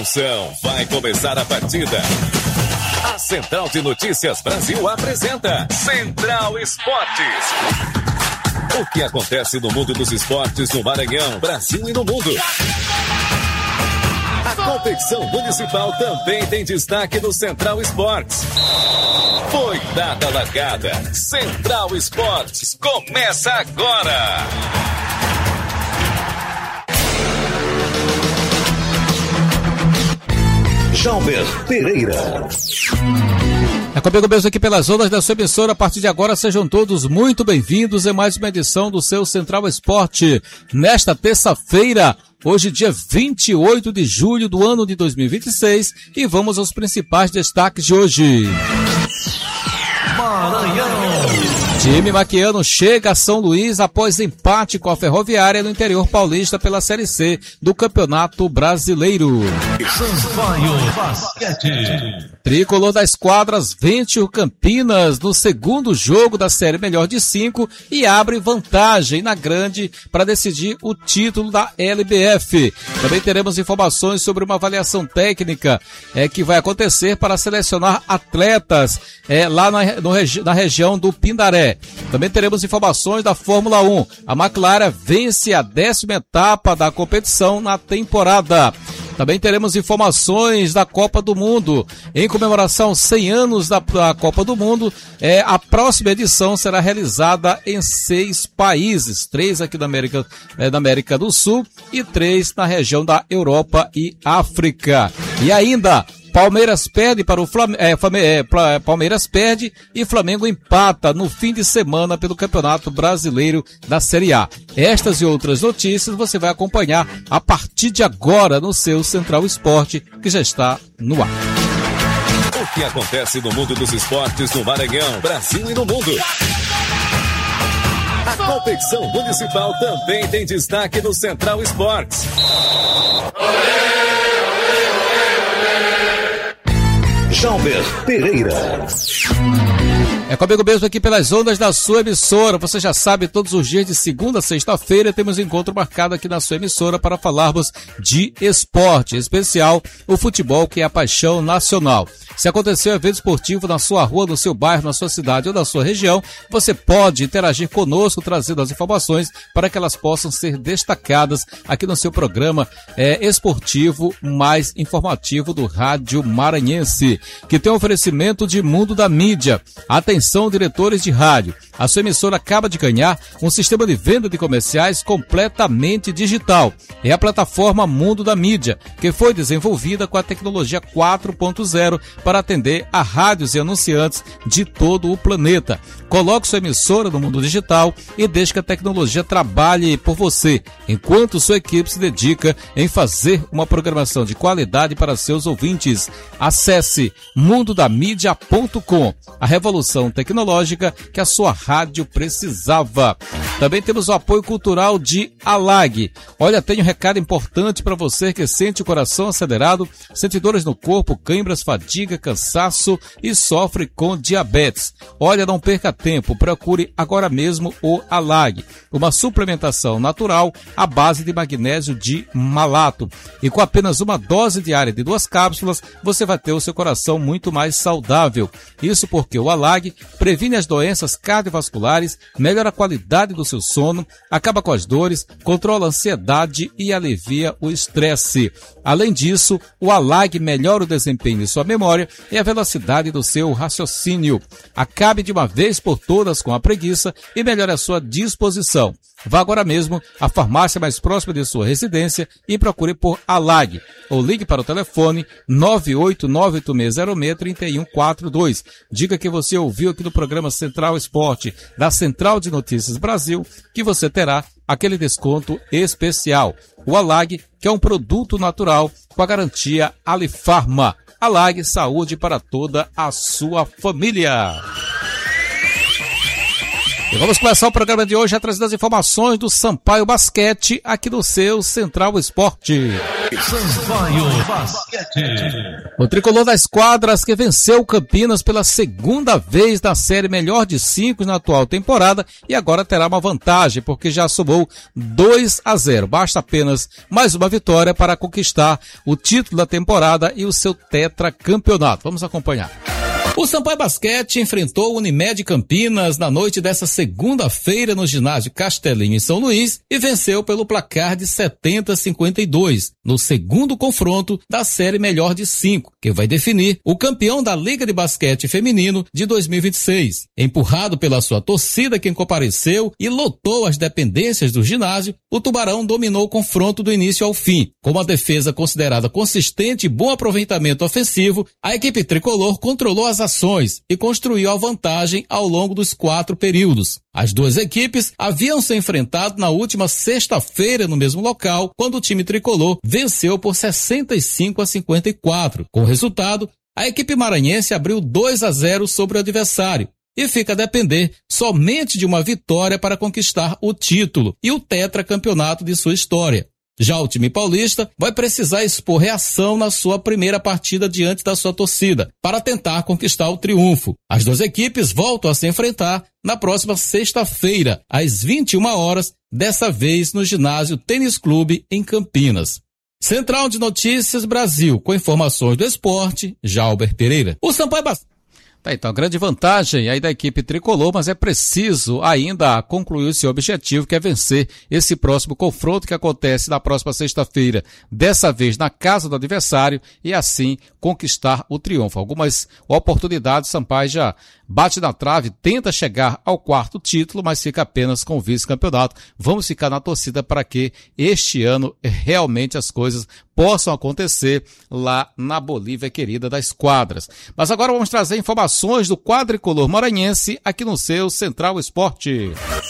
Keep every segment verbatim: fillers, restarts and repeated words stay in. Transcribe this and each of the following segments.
Atenção, vai começar a partida. A Central de Notícias Brasil apresenta Central Esportes. O que acontece no mundo dos esportes no Maranhão, Brasil e no mundo. A competição municipal também tem destaque no Central Esportes. Foi dada a largada. Central Esportes começa agora. Jalber Pereira. É comigo mesmo aqui pelas ondas da sua emissora. A partir de agora, sejam todos muito bem-vindos em mais uma edição do seu Central Esporte. Nesta terça-feira, hoje dia vinte e oito de julho do ano de dois mil e vinte e seis, e vamos aos principais destaques de hoje. Maranhão. Time maquiano chega a São Luís após empate com a Ferroviária no interior paulista pela Série C do Campeonato Brasileiro. Sampaio Basquete. Tricolor das Quadras vence o Campinas no segundo jogo da Série Melhor de Cinco e abre vantagem na grande para decidir o título da L B F. Também teremos informações sobre uma avaliação técnica é, que vai acontecer para selecionar atletas é, lá na, no, na região do Pindaré. Também teremos informações da Fórmula um. A McLaren vence a décima etapa da competição na temporada. Também teremos informações da Copa do Mundo. Em comemoração aos cem anos da, da Copa do Mundo, é, a próxima edição será realizada em seis países. Três aqui da América, é, da América do Sul e três na região da Europa e África. E ainda, Palmeiras perde para o Flamengo, é, é, Palmeiras perde e Flamengo empata no fim de semana pelo Campeonato Brasileiro da Série A. Estas e outras notícias você vai acompanhar a partir de agora no seu Central Esporte, que já está no ar. O que acontece no mundo dos esportes no Maranhão, Brasil e no mundo. A competição municipal também tem destaque no Central Esportes. Jalber Pereira. É comigo mesmo aqui pelas ondas da sua emissora. Você já sabe, todos os dias de segunda a sexta-feira temos encontro marcado aqui na sua emissora para falarmos de esporte, em especial o futebol, que é a paixão nacional. Se acontecer um evento esportivo na sua rua, no seu bairro, na sua cidade ou na sua região, você pode interagir conosco, trazendo as informações para que elas possam ser destacadas aqui no seu programa é, esportivo mais informativo do Rádio Maranhense, que tem um oferecimento de Mundo da Mídia. Atenção, diretores de rádio, a sua emissora acaba de ganhar um sistema de venda de comerciais completamente digital. É a plataforma Mundo da Mídia, que foi desenvolvida com a tecnologia quatro ponto zero para atender a rádios e anunciantes de todo o planeta. Coloque sua emissora no mundo digital e deixe que a tecnologia trabalhe por você, enquanto sua equipe se dedica em fazer uma programação de qualidade para seus ouvintes. Acesse mundo da mídia ponto com, a revolução tecnológica que a sua rádio precisava. Também temos o apoio cultural de Alag. Olha, tenho um recado importante para você que sente o coração acelerado, sente dores no corpo, câimbras, fadiga, cansaço e sofre com diabetes. Olha, não perca tempo, procure agora mesmo o Alag, uma suplementação natural à base de magnésio de malato. E com apenas uma dose diária de duas cápsulas, você vai ter o seu coração muito mais saudável. Isso porque o Alag previne as doenças cardiovasculares, melhora a qualidade do seu sono, acaba com as dores, controla a ansiedade e alivia o estresse. Além disso, o Alag melhora o desempenho de sua memória e a velocidade do seu raciocínio. Acabe de uma vez por todas com a preguiça e melhore a sua disposição. Vá agora mesmo à farmácia mais próxima de sua residência e procure por Alag, ou ligue para o telefone nove oito nove oito seis zero seis três um quatro dois. Diga que você ouviu aqui no programa Central Esporte, da Central de Notícias Brasil, que você terá aquele desconto especial. O Alag, que é um produto natural com a garantia Alifarma. Alag, saúde para toda a sua família. E vamos começar o programa de hoje trazendo as informações do Sampaio Basquete aqui no seu Central Esporte. Sampaio Basquete. O tricolor das quadras que venceu o Campinas pela segunda vez na série melhor de cinco na atual temporada e agora terá uma vantagem porque já somou dois a zero. Basta apenas mais uma vitória para conquistar o título da temporada e o seu tetracampeonato. Vamos acompanhar. O Sampaio Basquete enfrentou o Unimed Campinas na noite dessa segunda-feira no ginásio Castelinho em São Luís e venceu pelo placar de setenta a cinquenta e dois, no segundo confronto da série melhor de cinco, que vai definir o campeão da Liga de Basquete Feminino de dois mil e vinte e seis. Empurrado pela sua torcida que compareceu e lotou as dependências do ginásio, o Tubarão dominou o confronto do início ao fim. Com uma defesa considerada consistente e bom aproveitamento ofensivo, a equipe tricolor controlou as ações e construiu a vantagem ao longo dos quatro períodos. As duas equipes haviam se enfrentado na última sexta-feira no mesmo local, quando o time tricolor venceu por sessenta e cinco a cinquenta e quatro. Com o resultado, a equipe maranhense abriu dois a zero sobre o adversário e fica a depender somente de uma vitória para conquistar o título e o tetracampeonato de sua história. Já o time paulista vai precisar expor reação na sua primeira partida diante da sua torcida para tentar conquistar o triunfo. As duas equipes voltam a se enfrentar na próxima sexta-feira, às vinte e uma horas, dessa vez no ginásio Tênis Clube em Campinas. Central de Notícias Brasil, com informações do esporte, Jalber Pereira. O Sampaio Basquete. Tá, então, grande vantagem aí da equipe tricolor, mas é preciso ainda concluir o seu objetivo, que é vencer esse próximo confronto que acontece na próxima sexta-feira, dessa vez na casa do adversário, e assim conquistar o triunfo. Algumas oportunidades, Sampaio já bate na trave, tenta chegar ao quarto título, mas fica apenas com o vice-campeonato. Vamos ficar na torcida para que este ano realmente as coisas possam acontecer lá na Bolívia querida das quadras. Mas agora vamos trazer informações do quadricolor maranhense aqui no seu Central Esporte.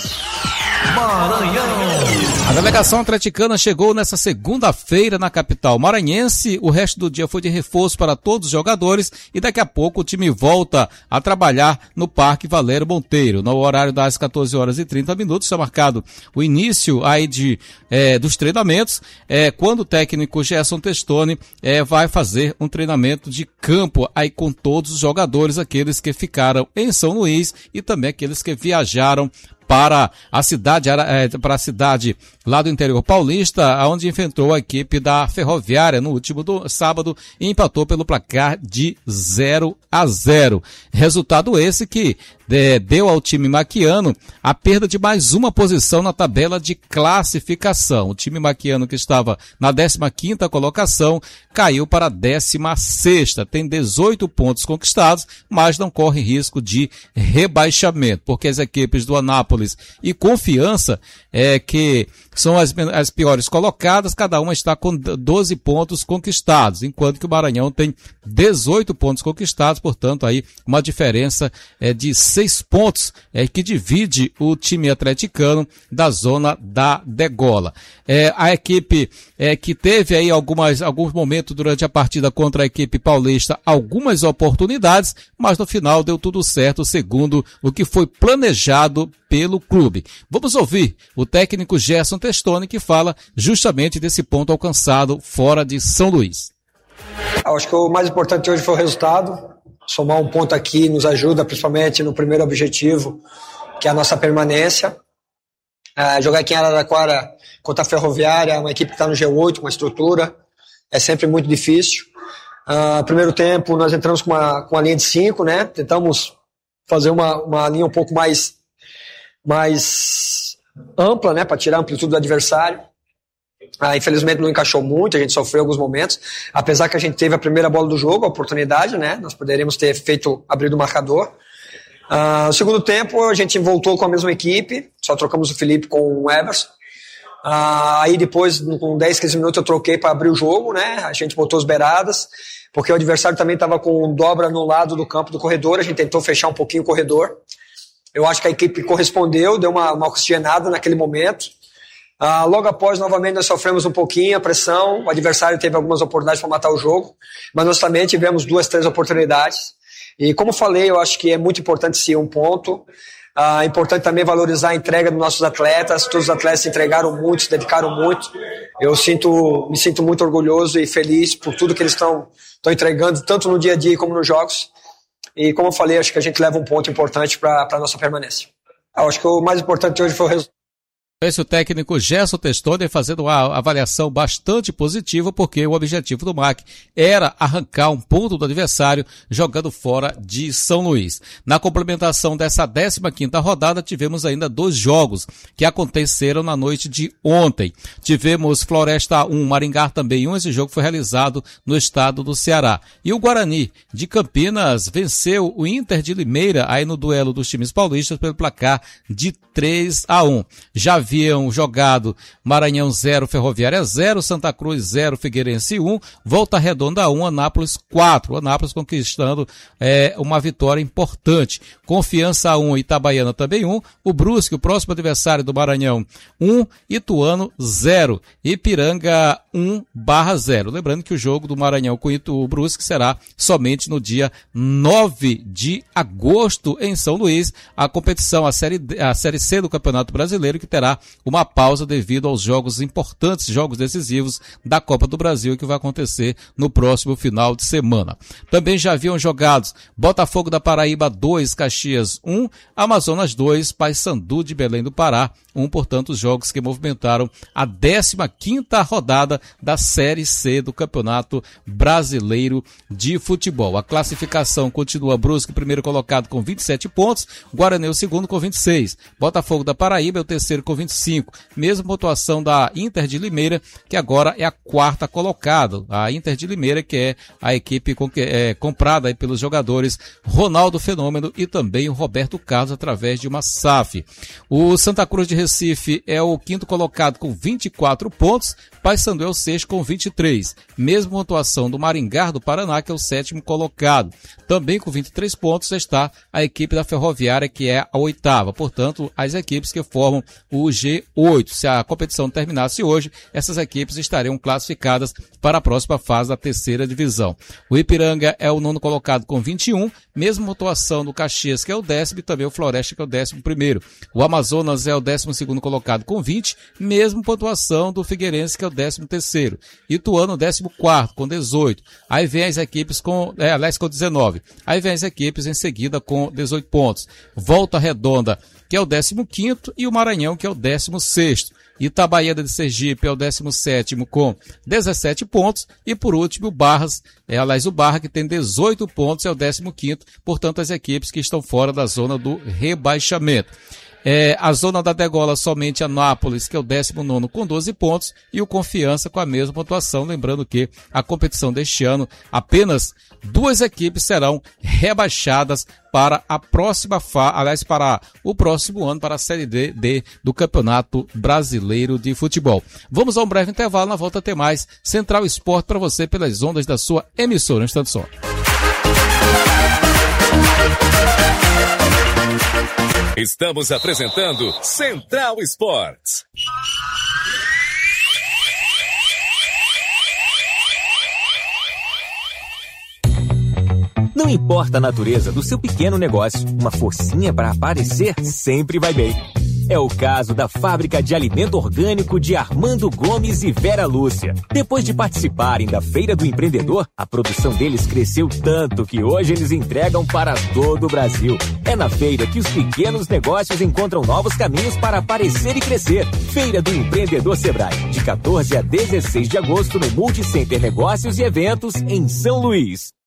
Maranhão. A delegação atleticana chegou nessa segunda-feira na capital maranhense. O resto do dia foi de reforço para todos os jogadores e daqui a pouco o time volta a trabalhar no Parque Valério Monteiro. No horário das quatorze horas e trinta minutos, está marcado o início aí de, é, dos treinamentos, é, quando o técnico Gerson Testoni é, vai fazer um treinamento de campo aí com todos os jogadores, aqueles que ficaram em São Luís e também aqueles que viajaram para a cidade, para a cidade lá do interior paulista, onde enfrentou a equipe da Ferroviária no último do, sábado e empatou pelo placar de zero a zero. Resultado esse que de, deu ao time maquiano a perda de mais uma posição na tabela de classificação. O time maquiano, que estava na décima quinta colocação, caiu para a décima sexta. Tem dezoito pontos conquistados, mas não corre risco de rebaixamento, porque as equipes do Anápolis e Confiança, é, que são as, as piores colocadas, cada uma está com doze pontos conquistados, enquanto que o Maranhão tem dezoito pontos conquistados, portanto aí uma diferença é, de seis pontos é, que divide o time atleticano da zona da degola. É, a equipe é, que teve aí algumas, alguns momentos durante a partida contra a equipe paulista, algumas oportunidades, mas no final deu tudo certo, segundo o que foi planejado pelo clube. Vamos ouvir o técnico Gerson Testoni, que fala justamente desse ponto alcançado fora de São Luís. Acho que o mais importante hoje foi o resultado. Somar um ponto aqui nos ajuda, principalmente no primeiro objetivo, que é a nossa permanência. É, jogar aqui em Araraquara contra a Ferroviária, uma equipe que está no G oito, com uma estrutura, é sempre muito difícil. Uh, primeiro tempo, nós entramos com uma, com uma linha de cinco, né? Tentamos fazer uma, uma linha um pouco mais, mais ampla, né? Para tirar a amplitude do adversário. Ah, infelizmente não encaixou muito, a gente sofreu alguns momentos, apesar que a gente teve a primeira bola do jogo, a oportunidade, né? Nós poderíamos ter feito, abrido o marcador. Ah, no segundo tempo a gente voltou com a mesma equipe, só trocamos o Felipe com o Everson. Ah, aí depois, com dez, quinze minutos eu troquei para abrir o jogo, né? A gente botou as beiradas, porque o adversário também estava com dobra no lado do campo do corredor, a gente tentou fechar um pouquinho o corredor. Eu acho que a equipe correspondeu, deu uma, uma oxigenada naquele momento. Ah, logo após, novamente, nós sofremos um pouquinho a pressão, o adversário teve algumas oportunidades para matar o jogo, mas nós também tivemos duas, três oportunidades. E como falei, eu acho que é muito importante sim um ponto. É importante também valorizar a entrega dos nossos atletas. Todos os atletas se entregaram muito, se dedicaram muito. Eu sinto, me sinto muito orgulhoso e feliz por tudo que eles estão entregando, tanto no dia a dia como nos jogos. E como eu falei, acho que a gente leva um ponto importante para a nossa permanência. Eu acho que o mais importante hoje foi o resultado. Esse o técnico Gerson Testoni fazendo uma avaliação bastante positiva, porque o objetivo do M A C era arrancar um ponto do adversário jogando fora de São Luís. Na complementação dessa décima quinta rodada, tivemos ainda dois jogos que aconteceram na noite de ontem. Tivemos Floresta um, Maringá também um, esse jogo foi realizado no estado do Ceará. E o Guarani de Campinas venceu o Inter de Limeira aí no duelo dos times paulistas pelo placar de três a um. Já haviam jogado Maranhão zero, Ferroviária zero, Santa Cruz zero, Figueirense um, Volta Redonda um, Anápolis quatro. Anápolis conquistando é, uma vitória importante. Confiança um, Itabaiana também um. O Brusque, o próximo adversário do Maranhão um, Ituano zero. Ipiranga um barra zero. Lembrando que o jogo do Maranhão com o Brusque será somente no dia nove de agosto em São Luís. A competição, a série, a série C do Campeonato Brasileiro, que terá uma pausa devido aos jogos importantes, jogos decisivos da Copa do Brasil, que vai acontecer no próximo final de semana. Também já haviam jogados Botafogo da Paraíba dois, Caxias um, Amazonas dois, Paysandu de Belém do Pará um, portanto, os jogos que movimentaram a décima quinta rodada da Série C do Campeonato Brasileiro de Futebol. A classificação continua: Brusque, primeiro colocado com vinte e sete pontos, Guarani o segundo com vinte e seis, Botafogo da Paraíba é o terceiro com vinte e cinco, mesma pontuação da Inter de Limeira, que agora é a quarta colocada. A Inter de Limeira, que é a equipe com que, é, comprada aí pelos jogadores Ronaldo Fenômeno e também o Roberto Carlos através de uma S A F. O Santa Cruz de Recife é o quinto colocado com vinte e quatro pontos, Paysandu é o sexto com vinte e três, mesma pontuação do Maringá do Paraná, que é o sétimo colocado. Também com vinte e três pontos está a equipe da Ferroviária, que é a oitava. Portanto, as equipes que formam o G oito. Se a competição terminasse hoje, essas equipes estariam classificadas para a próxima fase da terceira divisão. O Ipiranga é o nono colocado com vinte e um, mesma pontuação do Caxias, que é o décimo, e também o Floresta, que é o décimo primeiro. O Amazonas é o décimo segundo colocado com vinte, mesma pontuação do Figueirense, que é o décimo terceiro. Ituano, décimo quarto, com dezoito. Aí vem as equipes com, é, aliás, com dezenove. Aí vem as equipes em seguida com dezoito pontos. Volta Redonda, que é o décimo quinto, e o Maranhão, que é o décimo sexto. Itabaiana de Sergipe é o décimo sétimo com dezessete pontos, e por último o Barras, é, aliás o Barra, que tem dezoito pontos, é o décimo quinto, portanto as equipes que estão fora da zona do rebaixamento. É, a zona da degola somente Anápolis, que é o décimo nono com doze pontos, e o Confiança com a mesma pontuação. Lembrando que a competição deste ano, apenas duas equipes serão rebaixadas para a próxima fase, aliás, para o próximo ano, para a Série D, D do Campeonato Brasileiro de Futebol. Vamos a um breve intervalo, na volta tem mais Central Esporte para você pelas ondas da sua emissora. Um instante só. Estamos apresentando Central Esportes. Não importa a natureza do seu pequeno negócio, uma forcinha para aparecer sempre vai bem. É o caso da Fábrica de Alimento Orgânico de Armando Gomes e Vera Lúcia. Depois de participarem da Feira do Empreendedor, a produção deles cresceu tanto que hoje eles entregam para todo o Brasil. É na feira que os pequenos negócios encontram novos caminhos para aparecer e crescer. Feira do Empreendedor Sebrae, de quatorze a dezesseis de agosto no Multicenter Negócios e Eventos, em São Luís.